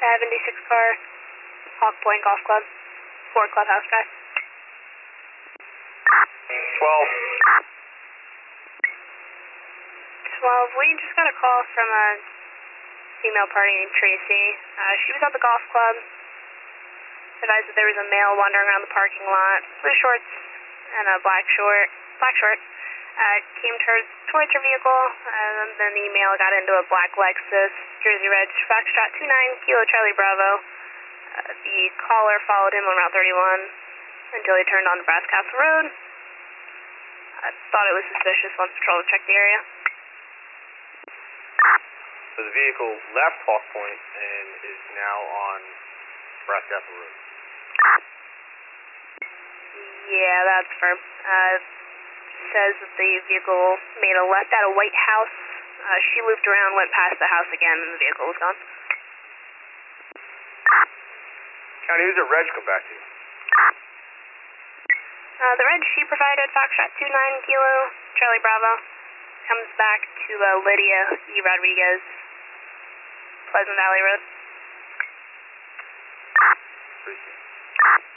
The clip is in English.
76 car, Hawk Point Golf Club, 4 Clubhouse Drive. 12. 12, we just got a call from a female party named Tracy. She was at the golf club, advised that there was a male wandering around the parking lot, blue shorts and a black short. Came towards her vehicle, and then the male got into a black Lexus, Jersey Reg, Foxtrot 29, Kilo Charlie Bravo. The caller followed him on Route 31 until he turned onto Brass Castle Road. Thought it was suspicious once patrol checked the area. So the vehicle left Hawk Point and is now on Brass Castle Road. Yeah, that's firm. Says that the vehicle made a left out of White House. She looped around, went past the house again, and the vehicle was gone. County, who's the reg come back to? The reg she provided, Foxtrot 29 Kilo Charlie Bravo, comes back to Lydia E. Rodriguez, Pleasant Valley Road. Appreciate it.